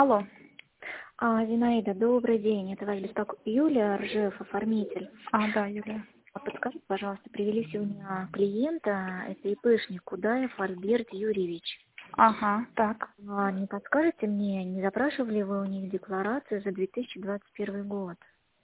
Алло. Зинаида, добрый день. Это вас беспокоит Юлия Ржев, оформитель. Да, Юлия. Подскажите, пожалуйста, привели сегодня клиента, это ИПшник Кудаев Альберт Юрьевич. Ага, так. Не подскажете мне, не запрашивали вы у них декларацию за 2021 год?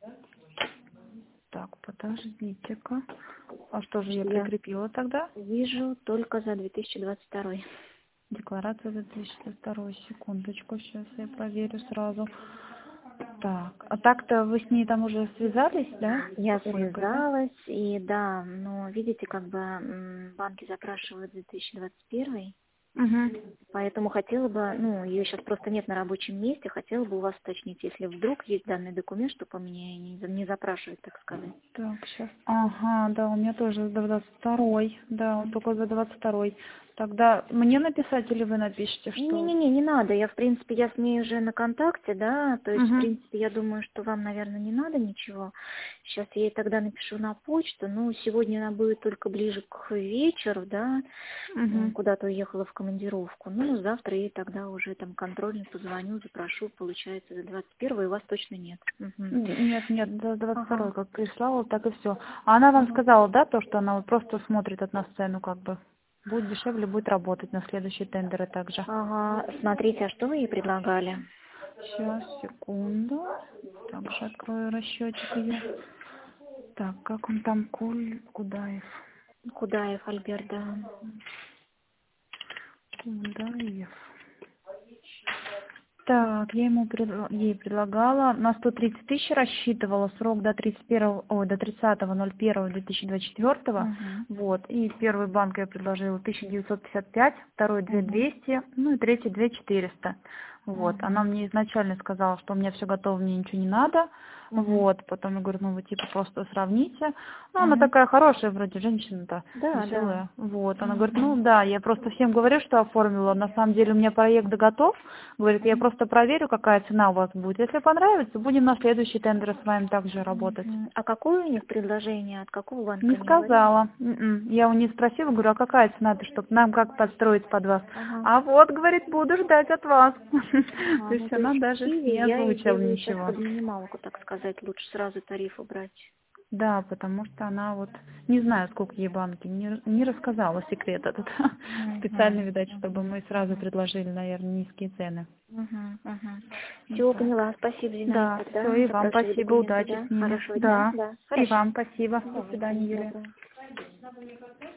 Так, подождите-ка. А что же я Я прикрепила тогда? вижу только за 2022. Декларация за 2002. Секундочку, сейчас я проверю сразу. Так, а так-то вы с ней там уже связались, да? Я С Ольгой, да? связалась, и да, но видите, как бы банки запрашивают 2021. Угу. Поэтому хотела бы, ее сейчас просто нет на рабочем месте, хотела бы у вас уточнить, если вдруг есть данный документ, чтобы по мне не запрашивать, так сказать. Так, сейчас. Ага, да, у меня тоже за 22-й. Да, вот только за 22-й. Тогда мне написать или вы напишите, что... Не надо. Я, в принципе, я с ней уже на контакте, да, то есть, в Угу. принципе, я думаю, что вам, наверное, не надо ничего. Сейчас я ей тогда напишу на почту, сегодня она будет только ближе к вечеру, да, Угу. куда-то уехала в командировку. Завтра ей тогда уже там контрольный позвоню, запрошу, получается, за 21-го, и вас точно нет. Мгм. Нет, за 22-й Ага. как прислала, так и все. А она вам Ага. сказала, да, то, что она вот просто смотрит от нас цену, как бы. Будет дешевле, будет работать на следующие тендеры также. Ага, смотрите, а что вы ей предлагали? Сейчас, секунду. Также открою расчетик ее. Так, как он там, Кудаев. Кудаев Альберт, да. Кудаев. Так, я ей предлагала, на 130 тысяч рассчитывала, срок до 30.01.2024, Угу. вот, и первый банк я предложила 1955, второй Угу. 2200, и третий 2400, вот, она Угу. мне изначально сказала, что у меня все готово, мне ничего не надо, Угу. вот, потом я говорю, вы типа просто сравните, она Угу. такая хорошая вроде женщина-то, Да. веселая, вот, она говорит, Угу. да, я просто всем говорю, что оформила, на самом деле у меня проект готов, говорит, я просто проверю, какая цена у вас будет, если понравится, будем на следующий тендер с вами также работать. Угу. А какое у них предложение? От какого Не банка не говорили? сказала. Я у нее спросила, говорю, а какая цена-то, чтобы нам как подстроить под вас? Ага. А вот, говорит, буду ждать от вас. То Ага, есть то она есть в даже Киеве не я ей озвучила делаю сейчас ничего. под минималку, так сказать, лучше сразу тариф убрать. Да, потому что она вот, не знаю, сколько ей банки, не рассказала секрет этот. Специально, видать, чтобы мы сразу предложили, наверное, низкие цены. Вот Все, так. поняла. Спасибо, Зинаида. Да, все, Тогда и вам запрашиваю спасибо, документы, удачи да? с ними. Хорошего дня. Да, Да. и Хорошо. вам спасибо. До Давайте. свидания, Юлия. Да.